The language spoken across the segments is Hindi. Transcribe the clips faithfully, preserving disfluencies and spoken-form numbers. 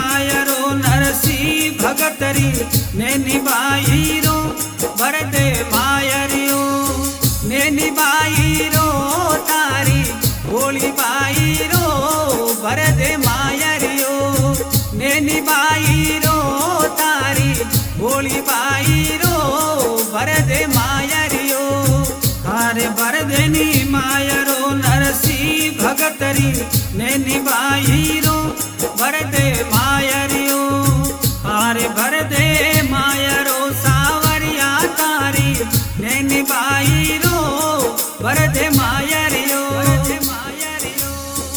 मायरो नरसी भगतरी ने निभाई रो वरदे मायरियो ने निभाई रो तारी भोली बाई रो वरदे मायरियो ने निभाई रो तारी भोली बाई रो वरदे मायरियो हारे वरदनी मायरो नरसी भगतरी ने निभाई रो वरदे मायरियो हारे वरदे मायरो सावरिया तारी ने निभाई रो वरदे मायरियो वरदे मायरियो।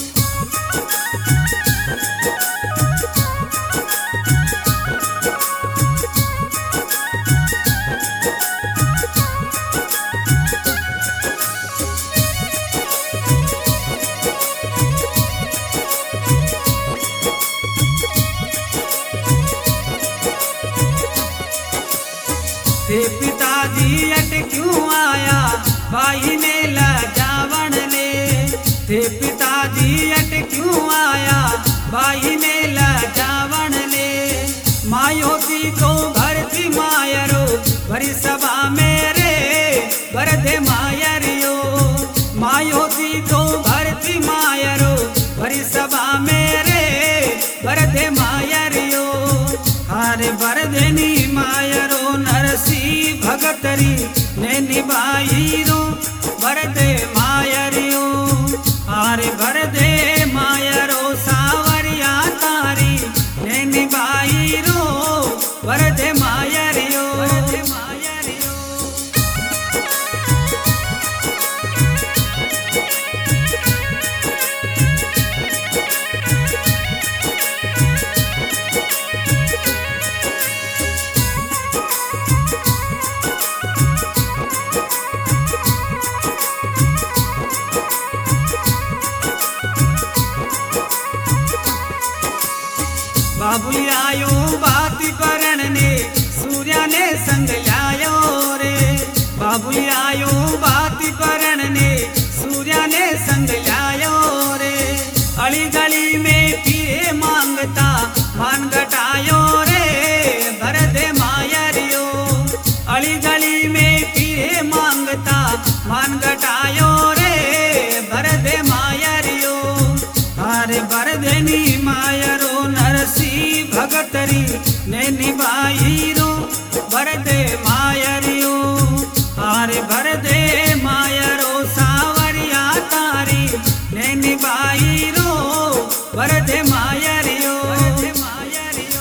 ते पिताजी अट क्यों आया भाई ने लजावण ले ते पिताजी अट क्यों आया भाई ने लजावण ले मायोती को भरती मायरो भरी सभा मेरे वरदे मायरियो मायोती को भरती मायरो भरी सभा मेरे वरदे मायरियो हारे वरदनी मायरो नरसी भगतरी ने निभाई रो वरदे मायरियो हारे वरदे मायरो सावरिया तारी ने निभाई रो वरदे मायरियो वरदे मायरियो। बाबुली आयो बाती परण ने सूर्या ने संग लायो रे बाबुली आयो बाती परण ने सूर्या ने संग लायो रे अली गली में पीरे मांगता मान घटायो रे वरदे मायरियो अली गली में पीरे मांगता मान घटायो रे वरदे मायरियो हारे वरदनी मायरो नरसी भगतरी ने निभाई रो वरदे मायरियो हारे वरदे मायरो सावरिया तारी ने निभाई रो वरदे मायरियो वरदे मायरियो।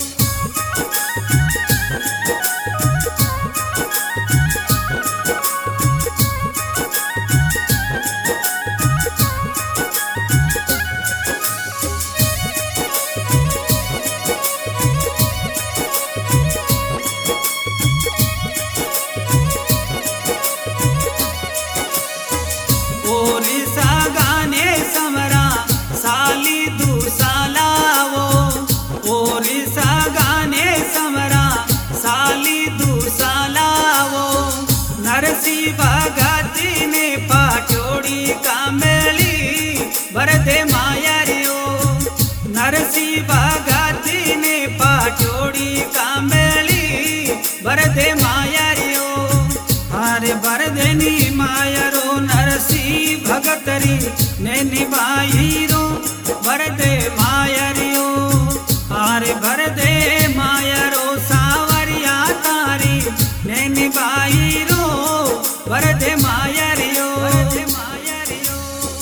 ओरिसा गाने समरा साली दू सालावो ओरिसा गाने समरा साली दू सालावो नरसी भगती ने पाटोड़ी कामेली वरदे मायरियो नरसी भगती ने पाटोड़ी कामेली वरदे मायरियो हारे वरदनी मायरो नरसी भगतरी ने निभाई रो वरदे मायरियो हारे वरदे मायरो सावरिया तारी ने निभाई रो वरदे मायरियो वरदे मायरियो।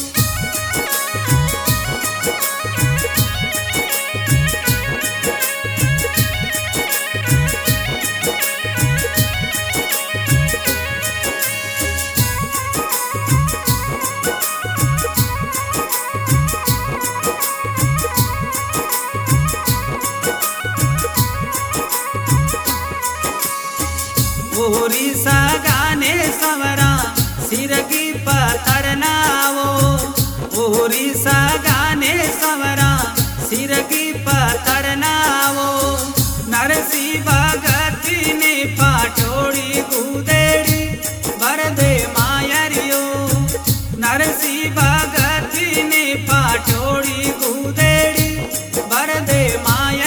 ओरिसा गाने सवरा सिरगी पतरनावो ओरिसा गाने सवरा सिरगी पतरनावो नरसी भगती ने पाटोड़ी गुदेड़ी वरदे मायरियो नरसी भगती ने पाटोड़ी गुदेड़ी वरदे माय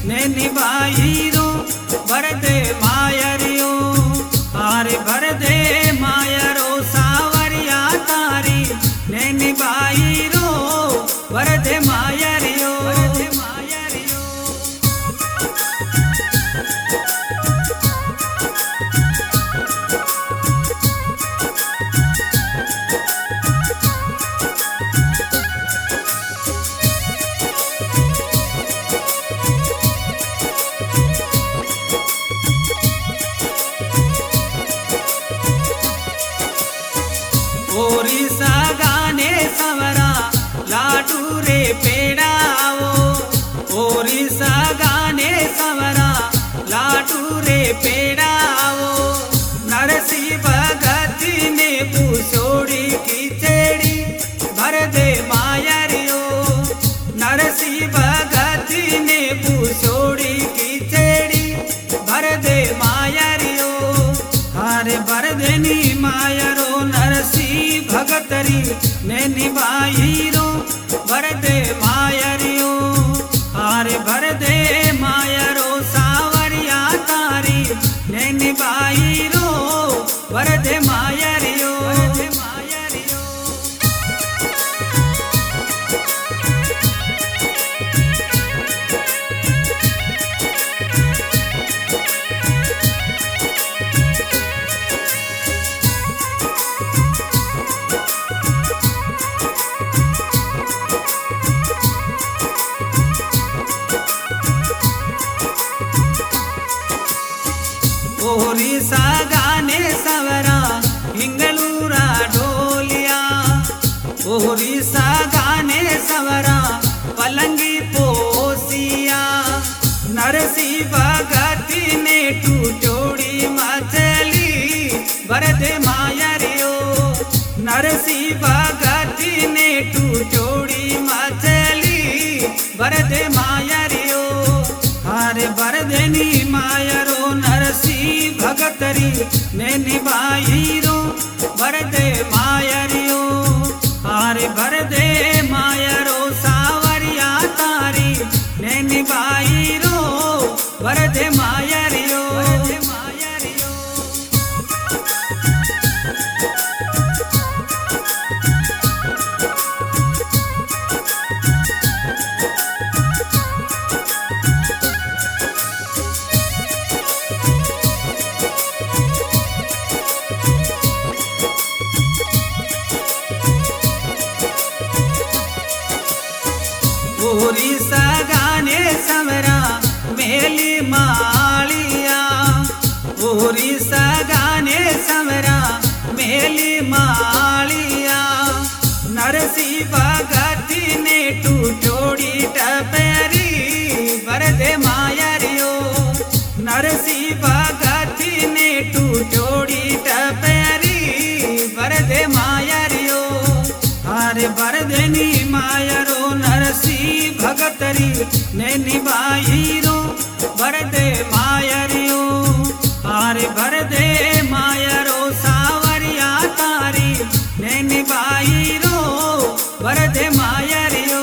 ने निभाई रो भर दे मायरियो हारे भर दे मायरो सावरिया तारी ने निभाई रो भर दे मायरियो ओरिसा गाने सवरा लाडू रे पेड़ाओ ओरिसा गाने सवरा लाडू रे पेड़ाओ नरसी भगती ने पूछोड़ी खिचड़ी भर दे मायरियो नरसी भगती ने पूछोड़ी खिचड़ी भर दे मायरियो हारे भर देनी मायरो नरसी भगतरी ने निभाई रो भर दे मायरियो हारे भर दे मायरो सावरिया तारी ने निभाई रो भर दे मायरियो ओरिसा गाने सवरा हिंगलूरा ढोलिया ओरिसा गाने सवरा पलंगी पोसिया नरसी भगती ने टूटोड़ी मचली भर दे मायरियो नरसी भगती ने टूटोड़ी मचली भर दे मायरियो हारे भर देनी मायरो नरसी भगतरी ने निभाई रो भर दे मायरियो हारे भर दे मायरो सावरिया तारी ने निभाई रो भर दे मायरियो ओरिसा गाने सवरा मेली मालिया ओरिसा गाने सवरा मेली मालिया नरसी भगती ने टूटोड़ी टपेरी भर दे मायरियो नरसी भगती ने टूटोड़ी टपेरी भर दे मायरियो हारे भर देनी मायरो नरसी भगतरी ने निभाई रो भर दे मायरियो हारे भर दे मायरो सावरिया तारी ने निभाई रो भर दे मायरियो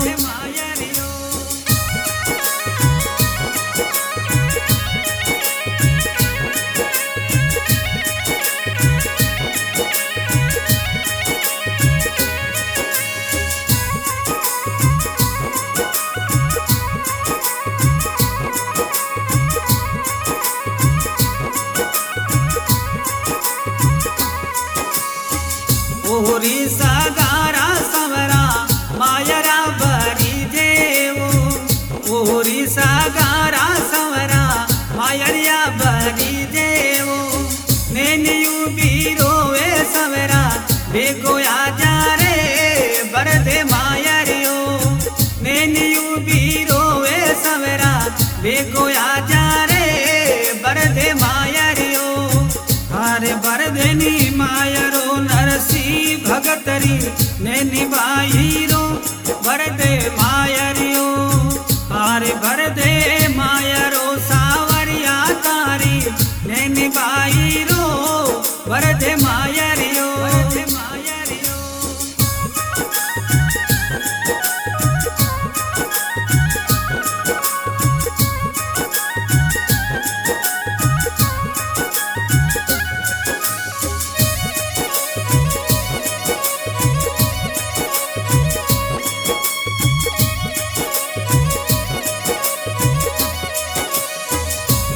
ओरिसा गारा सवरा मायरा भरी देवो ओरिसा गारा सवरा मायरिया भरी देवो नेनियू बीरोवे सवरा बेगोया जा रे भर दे मायरियो नेनियू बीरोवे सवरा बेगोया जा रे भर दे मायरियो हारे भर देनी मायरो नरसी भगतरी ने निभाई रो भर दे मायरियो हारे भर दे मायरो सावरिया तारी ने निभाई रो भर दे मायरियो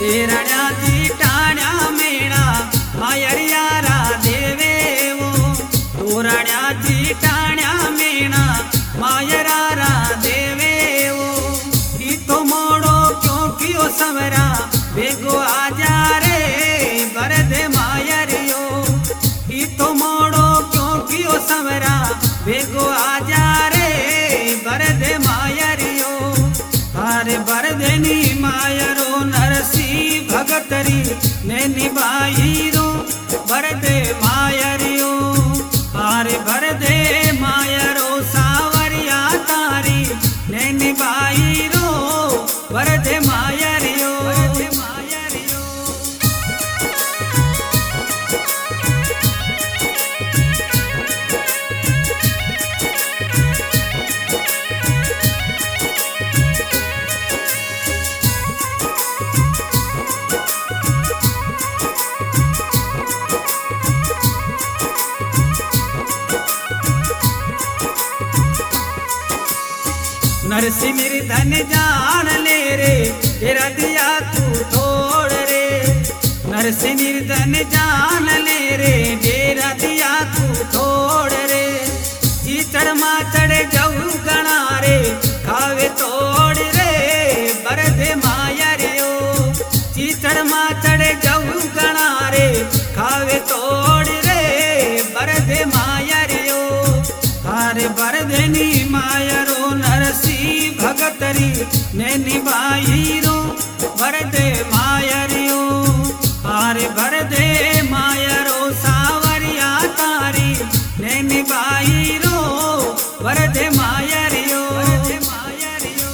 तेरण्याची टाण्या मेणा मायरिया रा देवे वो तोरण्याची टाण्या मेणा मायरा रा देवे वो इतो मोड़ो क्यों कियो सवरा बेगो आजा रे बरदे मायरियो इतो मोड़ो क्यों कियो सवरा बेगो आजा रे बरदे मायरियो अरे बरदेनी मायरो नरसी भगतरी ने निभाई रो बरदे मायरियो अरे बरदे मायरो सावरिया तारी ने निभाई रो बरदे मायरियो बरदे मायरियो नरसी मेरी धन जान ले रे तेरा दिया तू तोड़ रे नरसी मेरी धन जान ले रे तेरा दिया तू तोड़ रे चीचड़ माचड़ जाऊ गणा रे खावे तोड़ रे बरदे मायरियो चीचड़ माचड़ जाऊ गणा रे खावे तोड़ रे बरदे मायरियो अरे बरदेनी मायरो नरसी भगतरी ने निभाई रो बरदे मायरियो अरे बरदे मायरो सावरिया तारी ने निभाई रो बरदे मायरियो बरदे मायरियो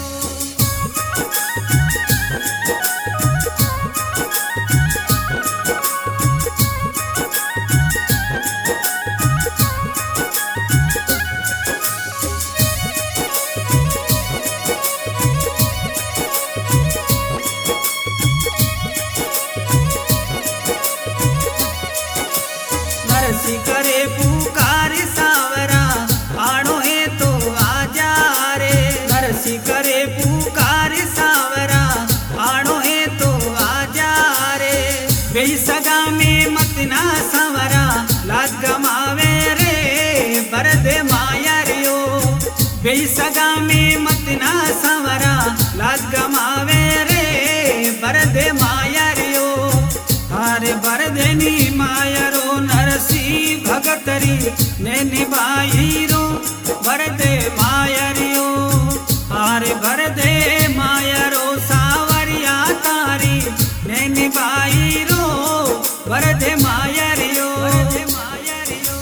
नरसी करे पुकार सावरा आड़ो है तो आजा रे नरसी करे पुकार सावरा आड़ो है तो आजा रे बेई सगा में मत ना सावरा लाज गमावे रे बरदे मायरियो बेई सगा में मत ना सावरा लाज गमावे रे बरदे मायरियो अरे बरदेनी मायरो नरसी भगतरी ने निभाई रो बरदे मायरियो अरे बरदे मायरो सावरिया तारी ने निभाई रो बरदे मायरियो बरदे मायरियो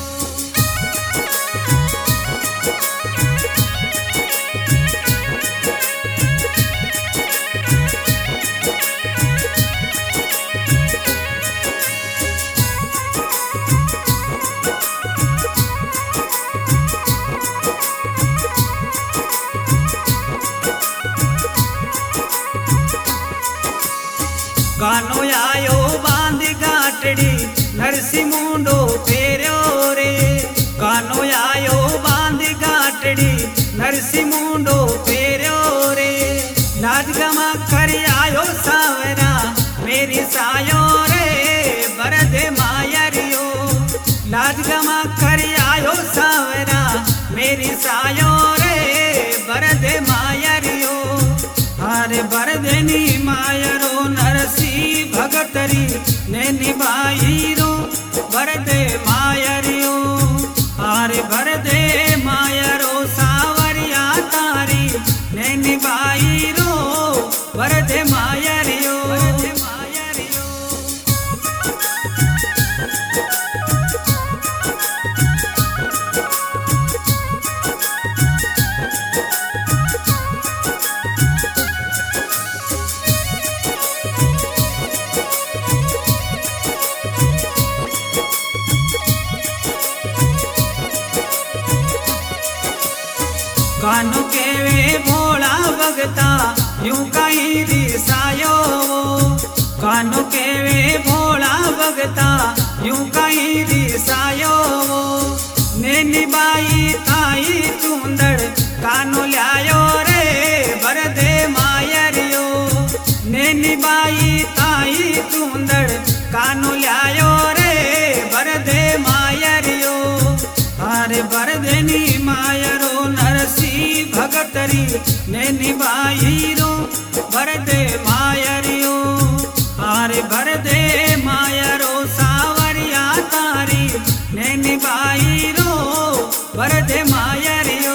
कानो आयो बांध गाटड़ी नरसी मुंडो फेरो रे कानो आयो बांध गाटड़ी नरसी मुंडो फेरो रे लाज गमा कर आयो सावरा मेरी सायो रे बरदे मायरियो लाज गमा कर आयो सावरा मेरी सायो रे बरदे मायरियो अरे बरदेनी मायरो नरसी भगतरी ने निभाई रो बरदे मायरियो अरे बरदे मायरो सावरिया तारी ने निभाई रो बरदे मायरियो बरदे मायरियो कानू के वे भोला भगता यूं कहीं रिसायो कानू के वे भोला भगता यूं कहीं रिसायो ने निभाई ताई चूंदड़ कानू लायो रे बरदे मायरियो ने निभाई ताई चूंदड़ कानो ल्यायो रे बरदे मायरियो। अरे बरदेनी मायरो नरसी भगतरी ने निभाई रो बरदे मायरियो। अरे बरदे मायरो सावरिया तारी ने निभाई रो बरदे मायरियो।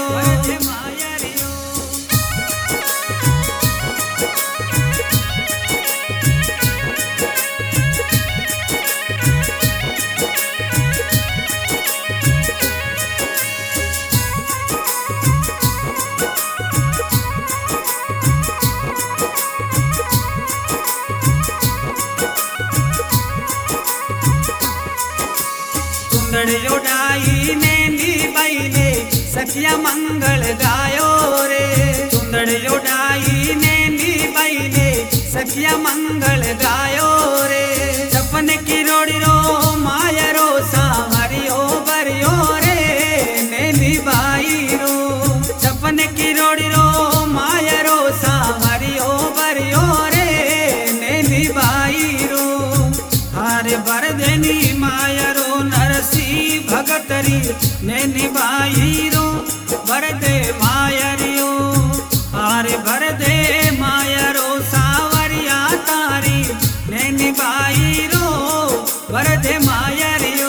चुंदड़ियोडाई ने निभाईले सखिया मंगल गायो रे। चुंदड़ियोडाई ने निभाईले सखिया मंगल गायो रे। सपन की रोड़ी रो मायरो सावरियो बरियो रे ने निभाई रो। सपन की रोड़ी रो मायरो सावरियो बरियो रे ने निभाई रो। अरे बरदेनी मायरो नरसी भगतरी ने निभाई रो बरदे मायरियो। अरे बरदे मायरो सावरिया तारी ने निभाई रो बरदे मायरियो।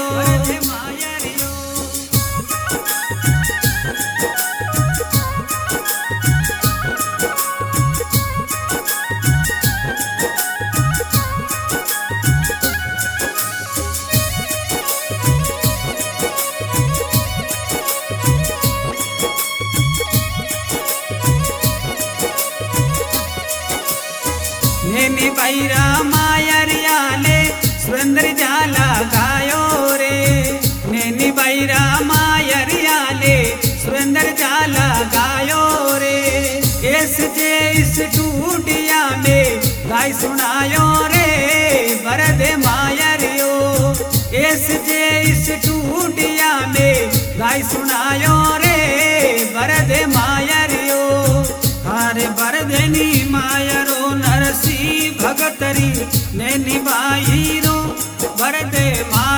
ने बैरा मायरिया ले सुरेंद्र जाला गायो रे। ने बैरा मायरिया ले सुरेंद्र जाला गायो रे। इस जे इस टूटिया में गाय सुनायो रे बरदे मायरियो। इस जे इस टूटिया में गाय सुनायो रे बरदे मायरियो। अरे बरदेनी मायरो नरसी भगतरी ने निभाई रो बरदे मा